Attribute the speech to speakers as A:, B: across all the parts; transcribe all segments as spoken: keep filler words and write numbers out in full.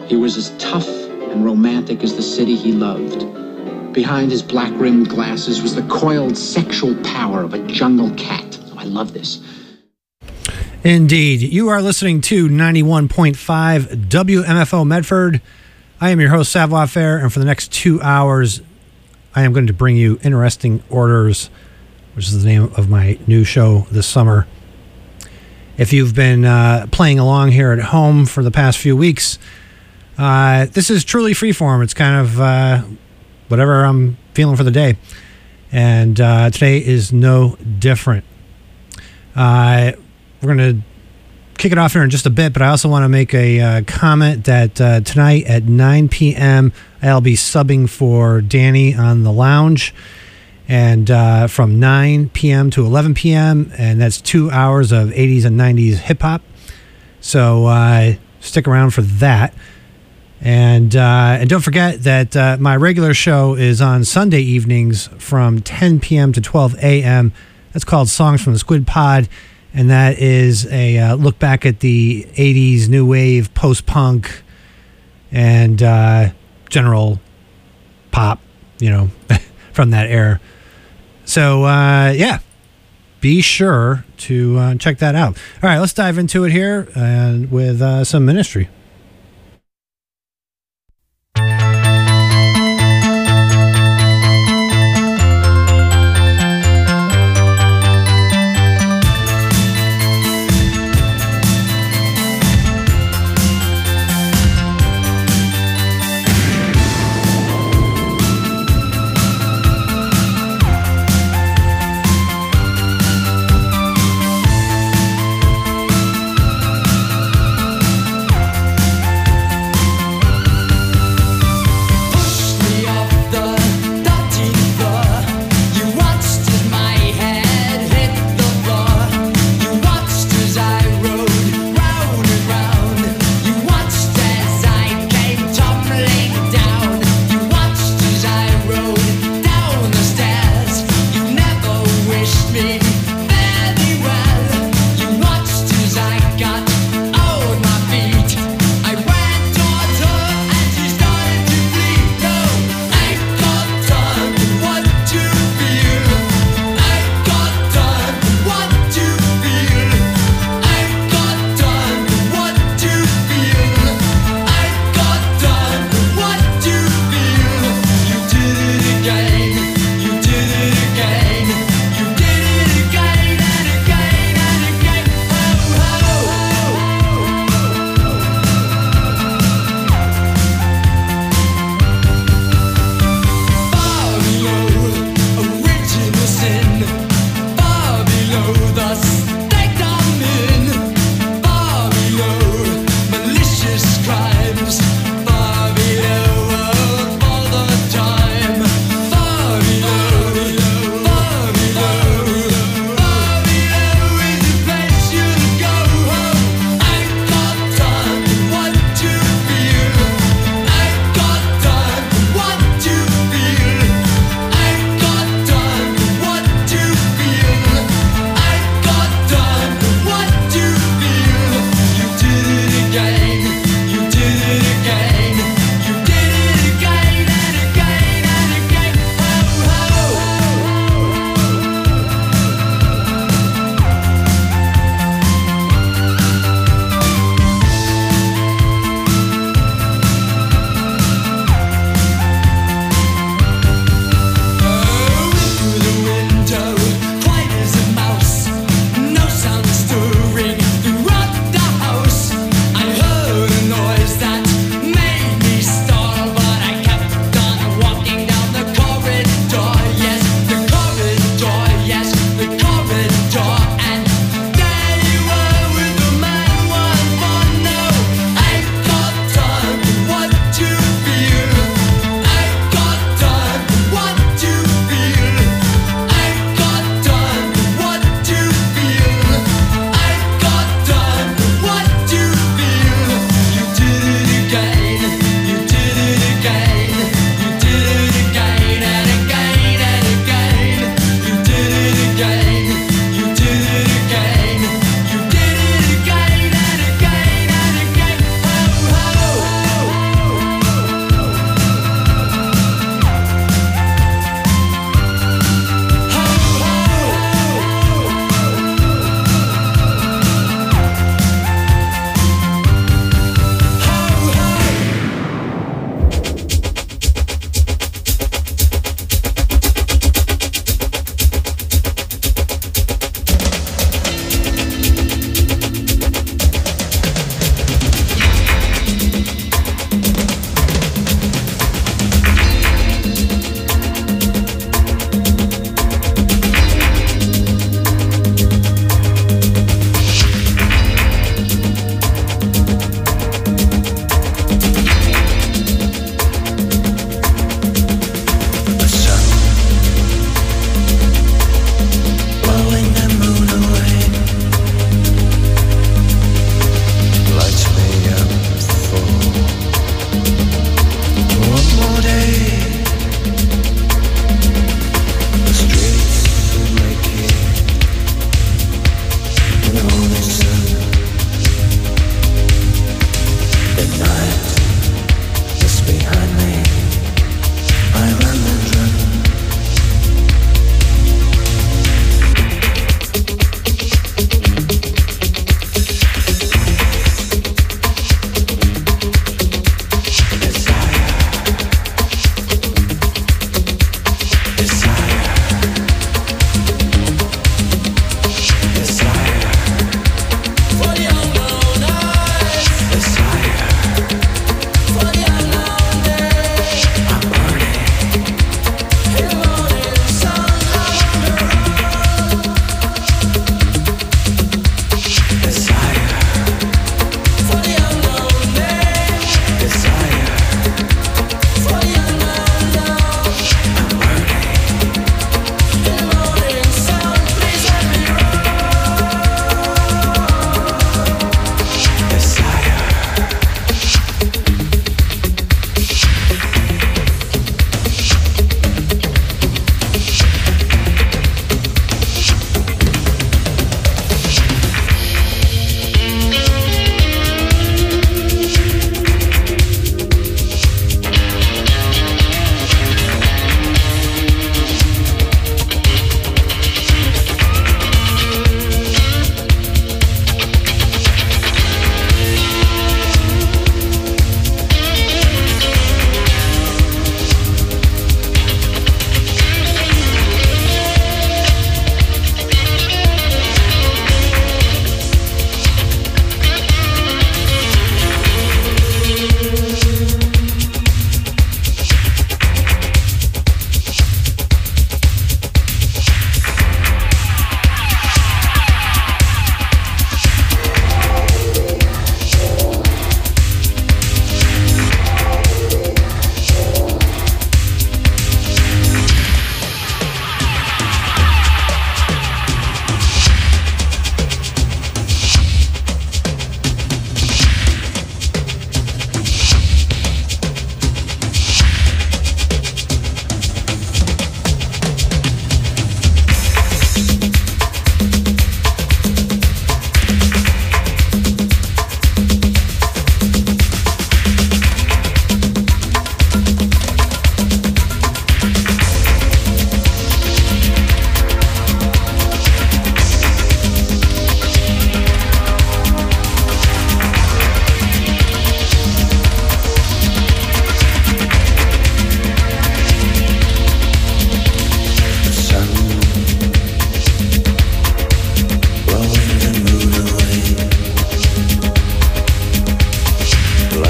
A: He was as tough and romantic as the city he loved. Behind his black-rimmed glasses was the coiled sexual power of a jungle cat. Oh, I love this.
B: Indeed. You are listening to ninety-one point five W M F O Medford. I am your host, Savoir Faire, and for the next two hours, I am going to bring you Interesting Orders, which is the name of my new show this summer. If you've been uh, playing along here at home for the past few weeks, uh, this is truly freeform. It's kind of uh, whatever I'm feeling for the day. And uh, today is no different. Uh, we're going to kick it off here in just a bit, but I also want to make a uh, comment that uh, tonight at nine p.m. I'll be subbing for Danny on the lounge, and uh, from nine p.m. to eleven p.m., and that's two hours of eighties and nineties hip-hop. So uh, stick around for that. And uh, and don't forget that uh, my regular show is on Sunday evenings from ten p.m. to twelve a.m. That's called Songs from the Squid Pod. And that is a uh, look back at the eighties new wave, post-punk, and uh, general pop, you know, from that era. So, uh, yeah, be sure to uh, check that out. All right, let's dive into it here uh, with uh, some Ministry.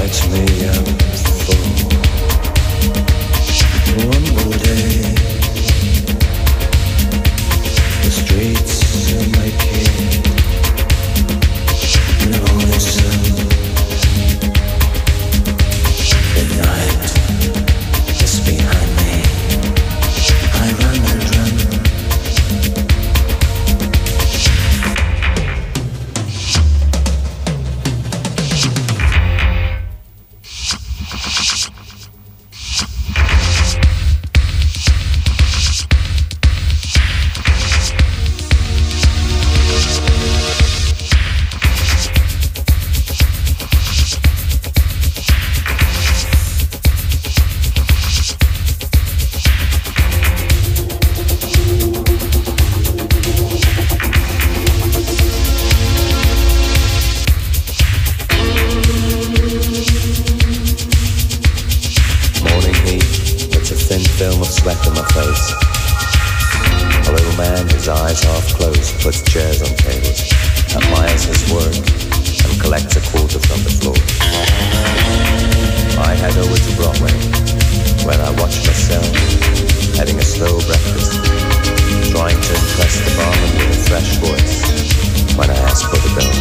C: watch me unfold. One more day, the streets of my kid, and all the sun. The night is behind me. I run and run. Sweat on my face. A little man, his eyes half closed, puts chairs on tables, admires his work, and collects a quarter from the floor. I head over to Broadway, where I watch myself having a slow breakfast, trying to impress the barman with a fresh voice when I ask for the bill.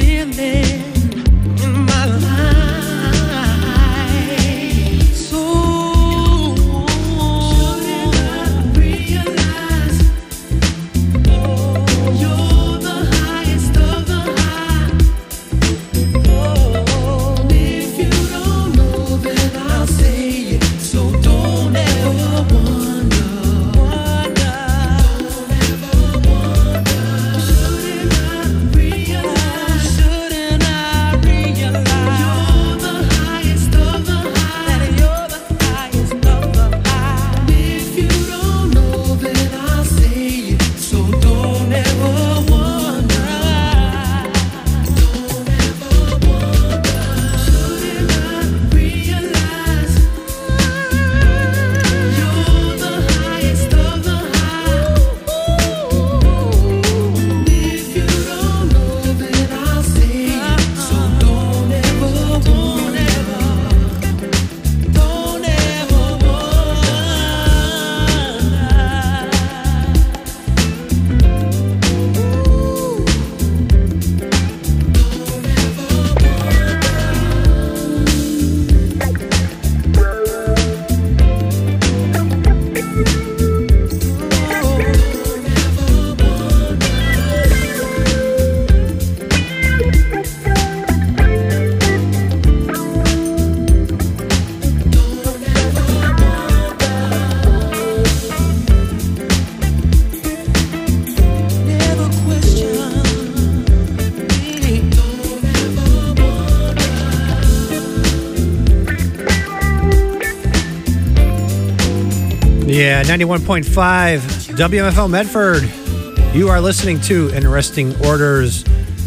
B: Yeah, ninety-one point five W M F L Medford. You are listening to Interesting Orders.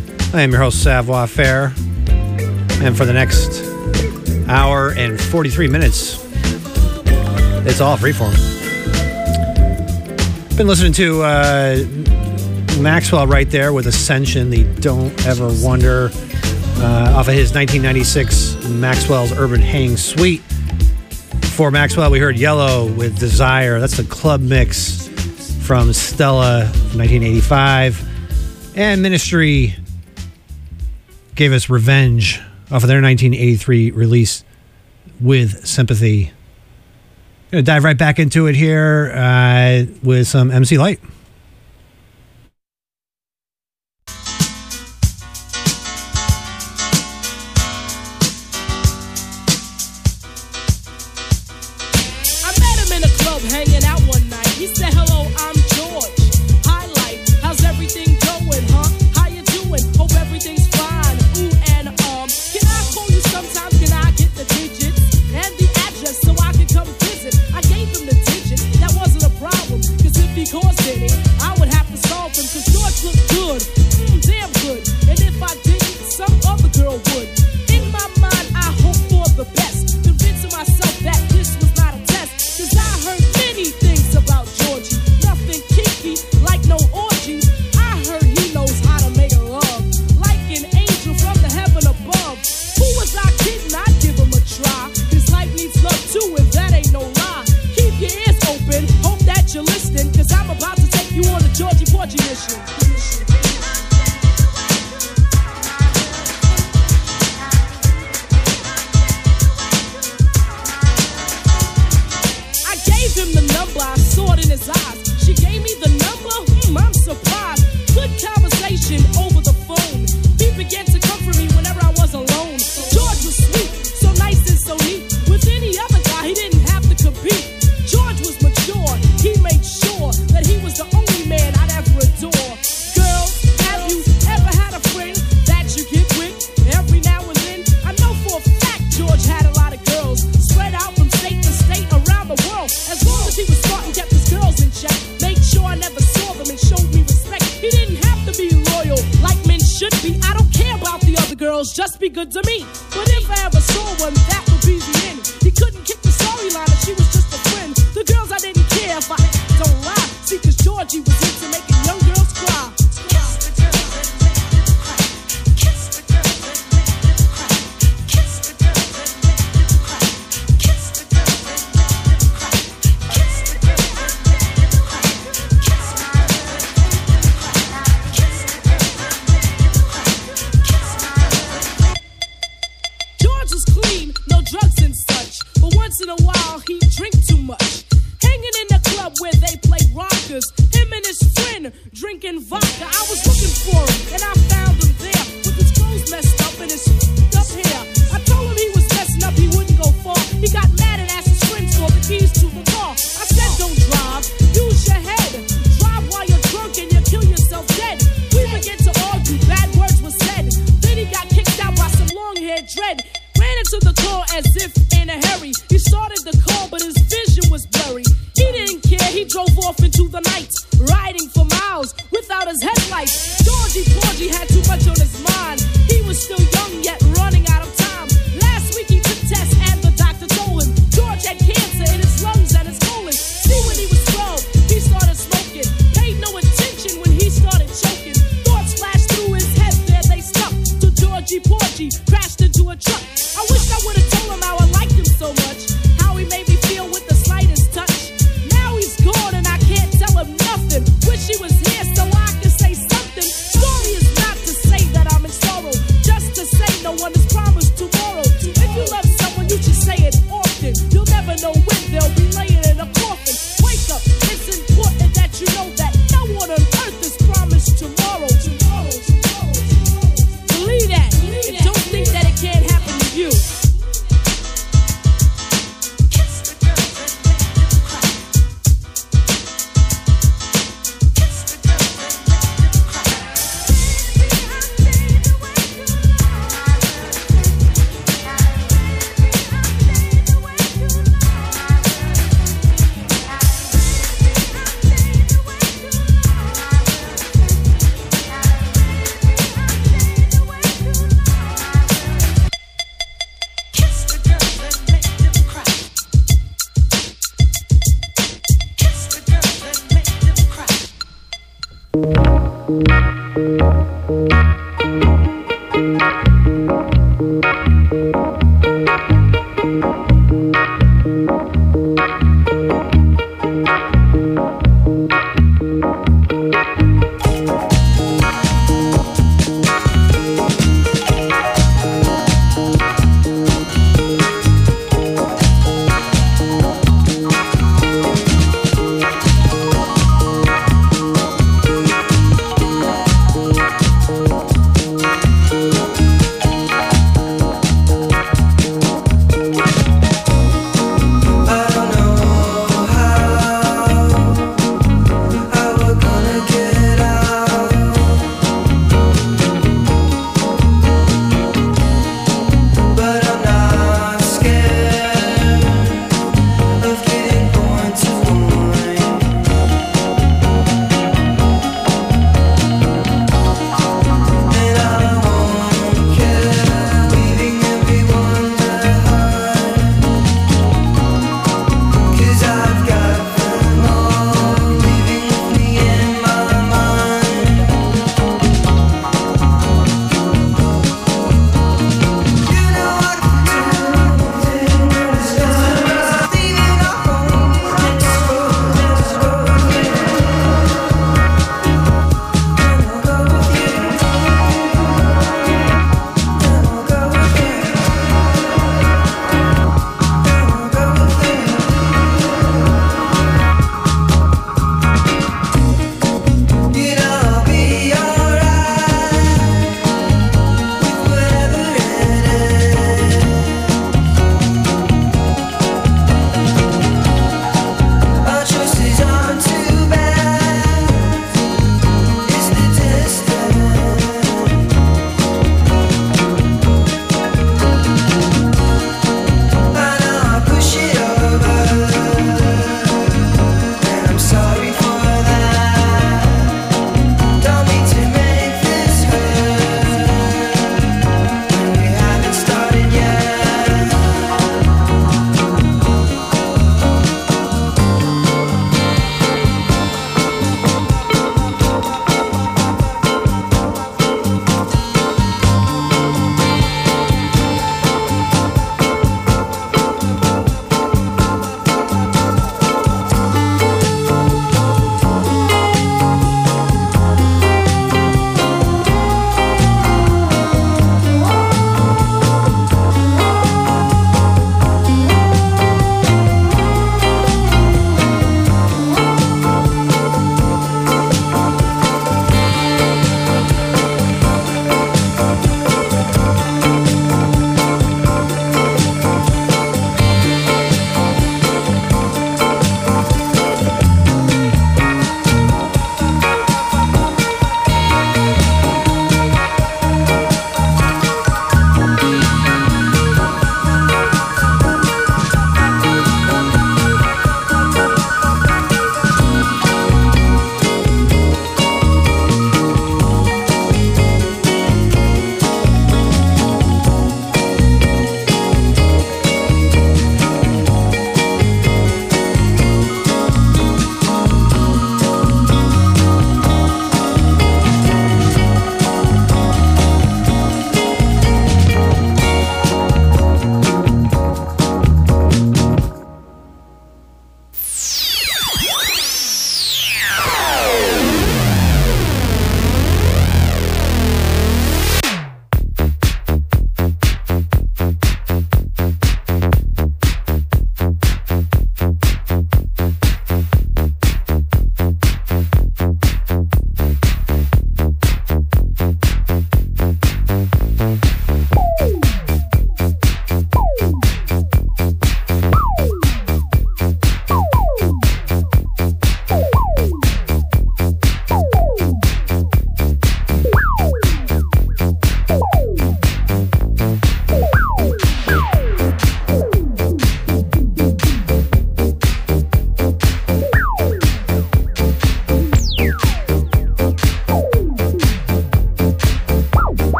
B: I am your host, Savoir Faire. And for the next hour and forty-three minutes, it's all freeform. Been listening to uh, Maxwell right there with Ascension, the Don't Ever Wonder, uh, off of his nineteen ninety-six Maxwell's Urban Hang Suite. Before Maxwell, we heard Yellow with Desire. That's the club mix from Stella from nineteen eighty-five. And Ministry gave us Revenge off of their nineteen eighty-three release with Sympathy. Gonna dive right back into it here uh, with some M C Lyte.
D: Just be good to me. But if I ever saw one, that would be the end. He couldn't kick the storyline if she was just a friend. The girls I didn't care if I don't lie. See, cause Georgie was into making young girls cry.
E: Kiss
D: in a while, he drink too much. Hanging in the club where they play rockers. Him and his friend drinking vodka. I was looking for him, and I found him there with his clothes messed up and his f***ed up hair. I told him he was messing up, he wouldn't go far. He got mad and asked his friends for the keys to the car. I said, don't drive, use your head. Drive while you're drunk and you kill yourself dead. We began to argue, bad words were said. Then he got kicked out by some long-haired dread. Ran into the car as if in a hurry. He started the car, but his vision was blurry. He didn't care, he drove off into the night, riding for miles without his headlights. Georgie Porgy had too much on his mind. He was still young, yet running out of time. Last week he took tests and the doctor told him George had cancer in his lungs and his colon. See, when he was twelve, he started smoking. Paid no attention when he started choking. Thoughts flashed through his head, there they stuck. To Georgie Porgy, crashed into a truck. I wish I would have told him how I liked him so much. How he made me feel with the slightest touch. Now he's gone and I can't tell him nothing. Wish he was here so I could say something. Story is not to say that I'm in sorrow, just to say no one is promised tomorrow. If you love someone, you should say it often. You'll never know when they'll be laying in a coffin. Wake up, it's important that you know that no one on earth is promised tomorrow. Tomorrow, tomorrow, tomorrow. Believe that. If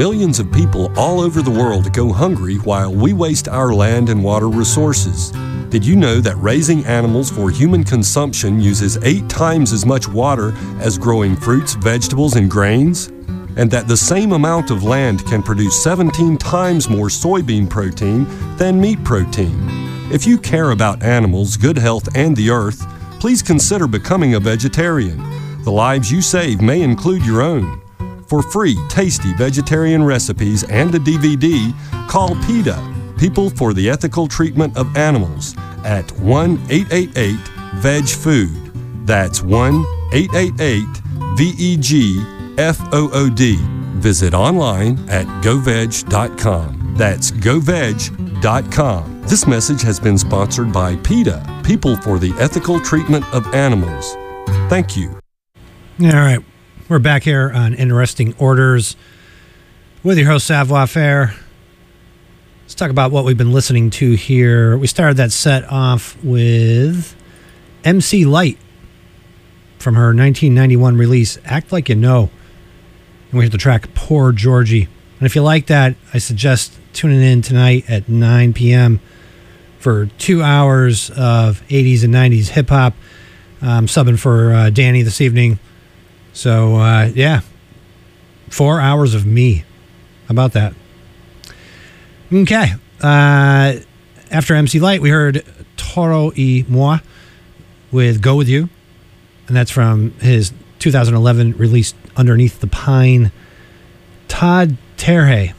E: millions of people all over the world to go hungry while we waste our land and water resources. Did you know that raising animals for human consumption uses eight times as much water as growing fruits, vegetables, and grains? And that the same amount of land can produce seventeen times more soybean protein than meat protein? If you care about animals, good health, and the earth, please consider becoming a vegetarian. The lives you save may include your own. For free, tasty vegetarian recipes and a D V D, call PETA, People for the Ethical Treatment of Animals, at one eight eight eight veg food. That's one eight eight eight V E G F O O D. Visit online at go veg dot com. That's go veg dot com. This message has been sponsored by PETA, People for the Ethical Treatment of Animals. Thank you.
B: All right. We're back here on Interesting Orders with your host, Savoir Faire. Let's talk about what we've been listening to here. We started that set off with M C Lyte from her nineteen ninety-one release, Act Like You Know. And we heard the track Poor Georgie. And if you like that, I suggest tuning in tonight at nine p.m. for two hours of eighties and nineties hip-hop. I'm subbing for uh, Danny this evening. So, uh, yeah, four hours of me. How about that? Okay. Uh, after M C Lyte, we heard Toro y Moi with Go With You. And that's from his two thousand eleven release, Underneath the Pine. Todd Terje.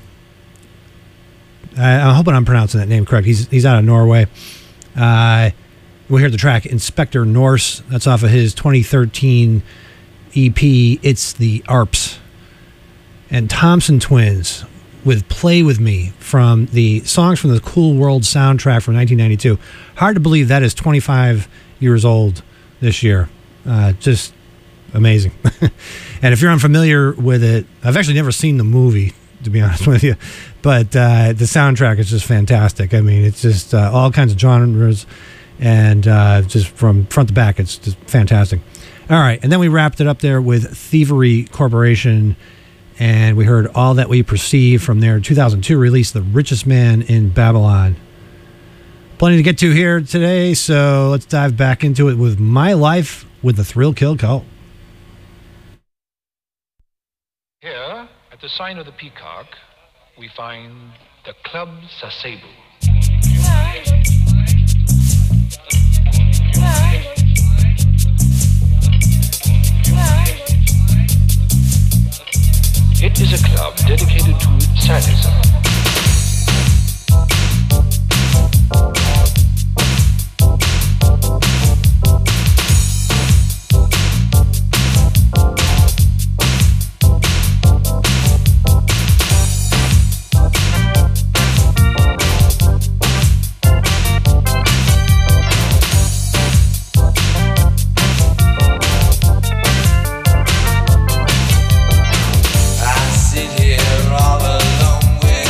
B: I, I'm hoping I'm pronouncing that name correct. He's he's out of Norway. Uh, we heard the track Inspector Norse. That's off of his twenty thirteen E P, It's the A R Ps. And Thompson Twins with Play With Me from the Songs from the Cool World soundtrack from nineteen ninety-two. Hard to believe that is twenty-five years old this year. Uh, just amazing. And if you're unfamiliar with it, I've actually never seen the movie, to be honest with you, but uh, the soundtrack is just fantastic. I mean, it's just uh, all kinds of genres, and uh, just from front to back, it's just fantastic. All right, and then we wrapped it up there with Thievery Corporation, and we heard All That We Perceive from their two thousand two release, The Richest Man in Babylon. Plenty to get to here today, so let's dive back into it with My Life with the Thrill Kill Cult.
F: Here, at the sign of the Peacock, we find the Club Sasebo. It is a club dedicated to sadism.
G: I sit here all alone with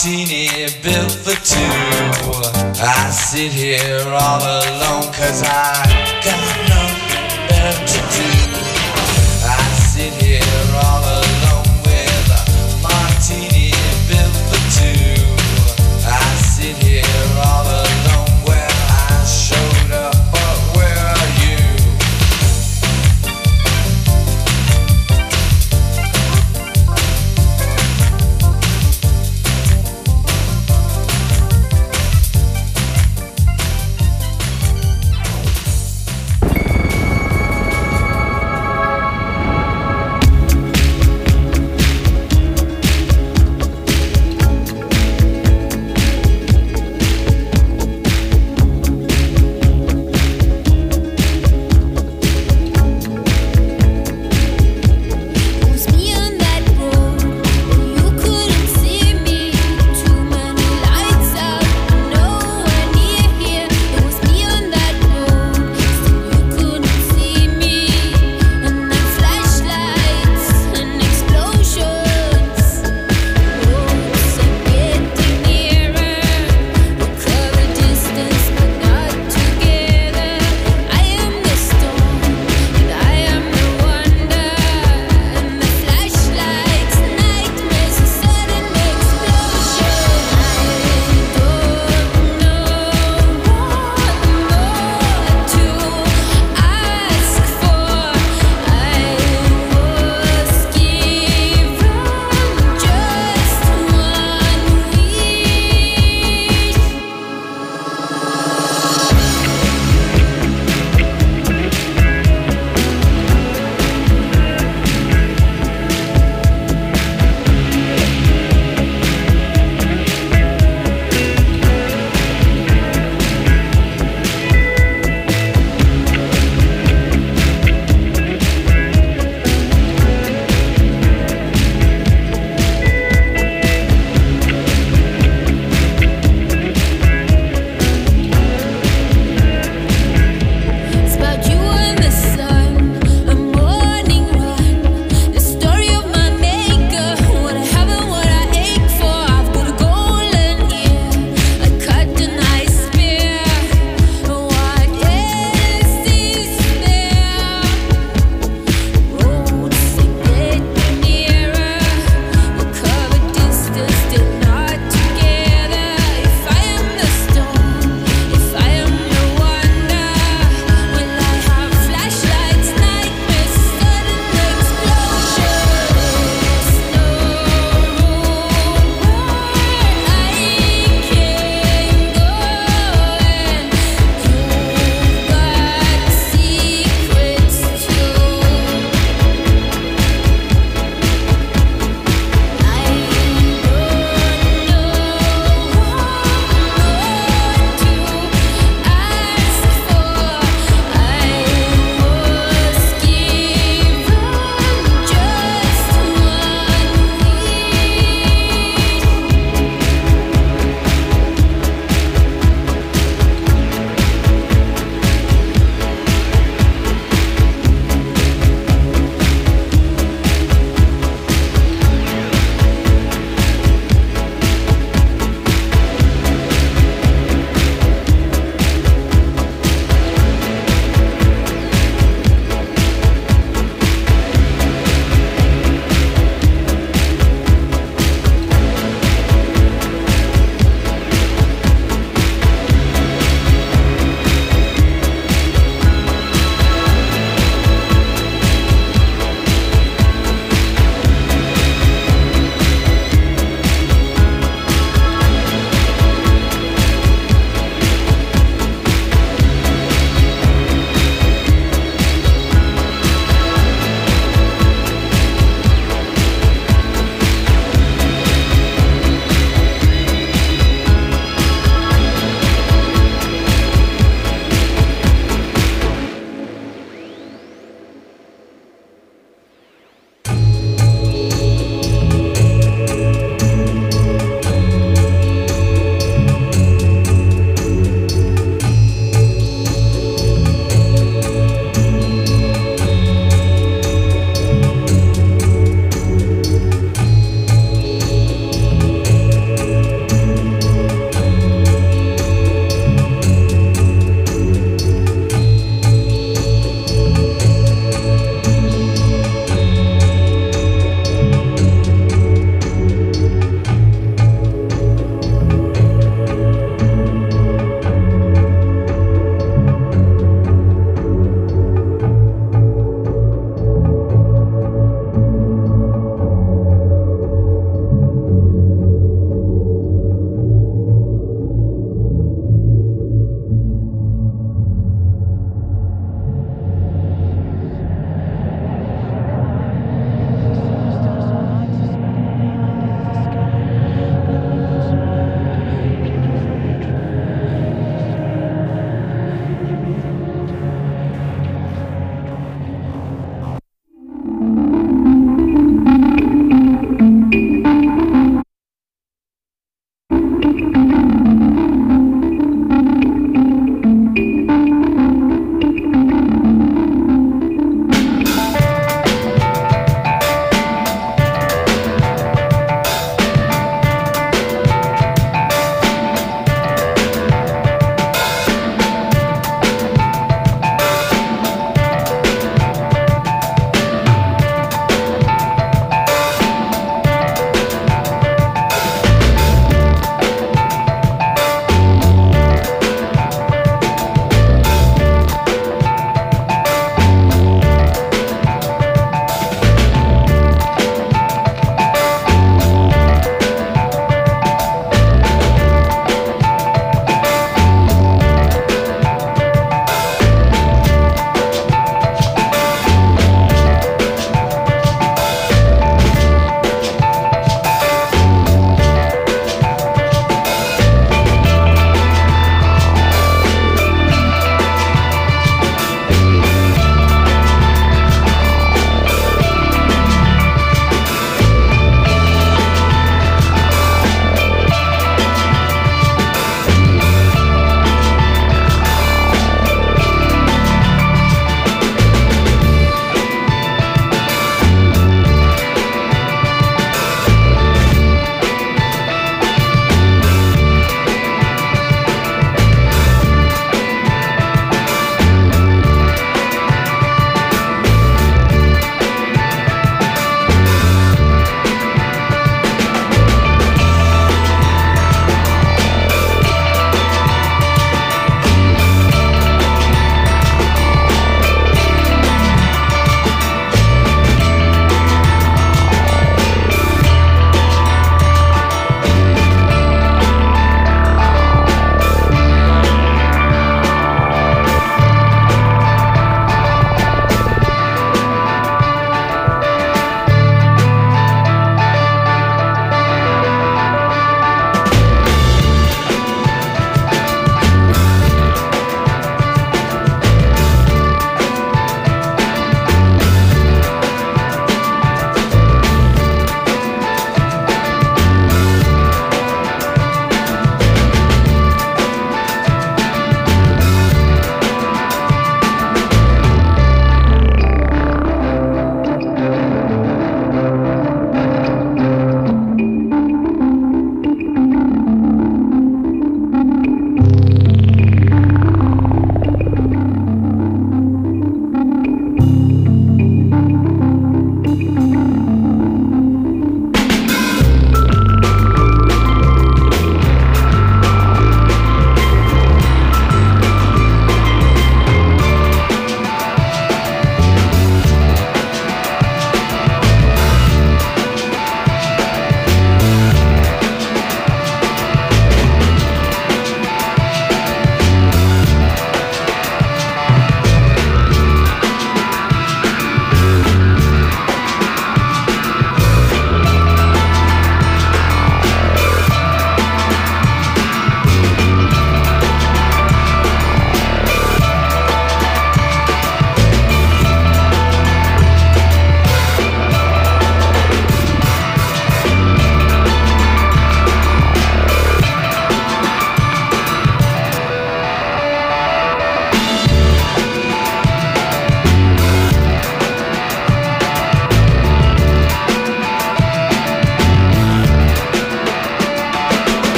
G: martini built for two. I sit here all alone cause I got nothing better to do. I sit here all alone with a martini built for two. I sit here all alone. Well, I showed up, but where are you?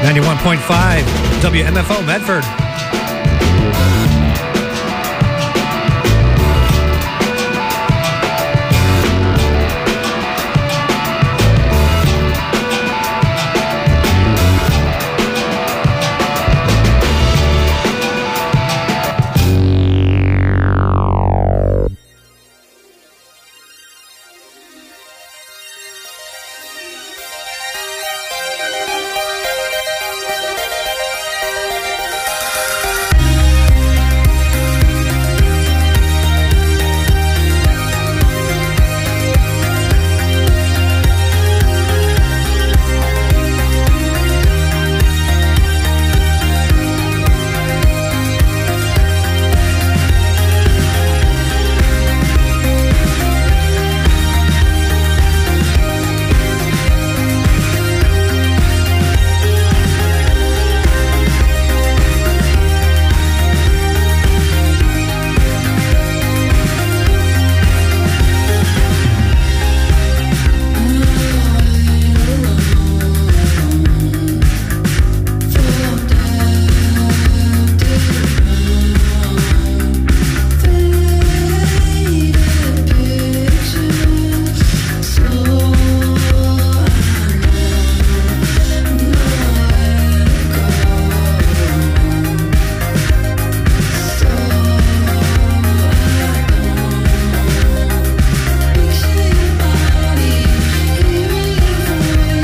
B: ninety-one point five W M F O Medford.